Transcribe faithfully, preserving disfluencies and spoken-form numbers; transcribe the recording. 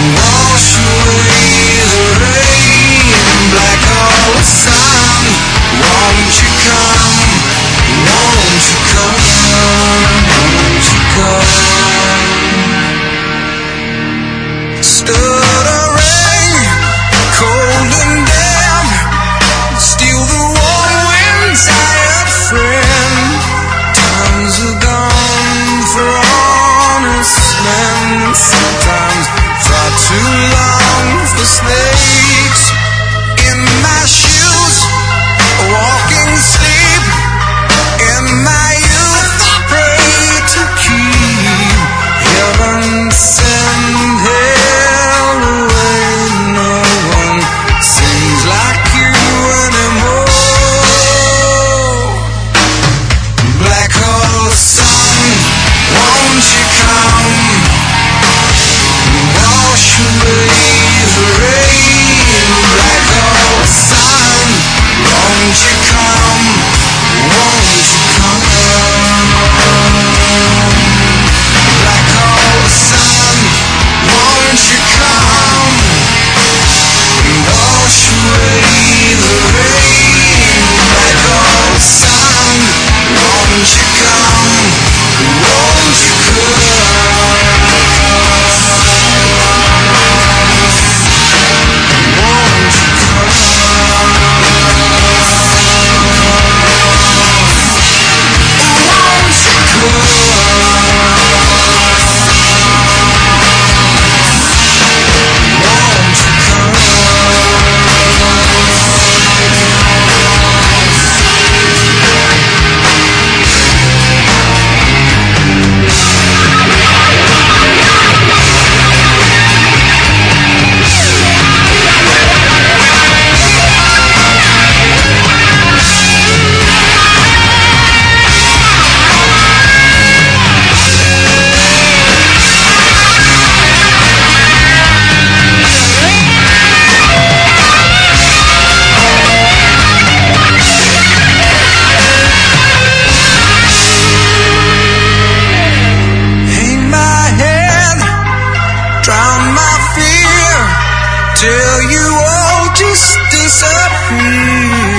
wash away the rain, black hole sun. Won't you come? Won't you come? Won't you come? Stuttering, cold and damp, steal the warm wind, tired friend. Times are gone for honest men. Sometimes far too long for snakes. In my shoes, walking sleep. In my youth, I pray to keep heaven send hell away. No one seems like you anymore. Black hole sun, won't you come? Wash away the rain. Black hole sun, won't you come? Won't you come? Black hole sun, won't you come? Wash away the rain. Black hole sun, won't you come? Won't you till you all just disappear.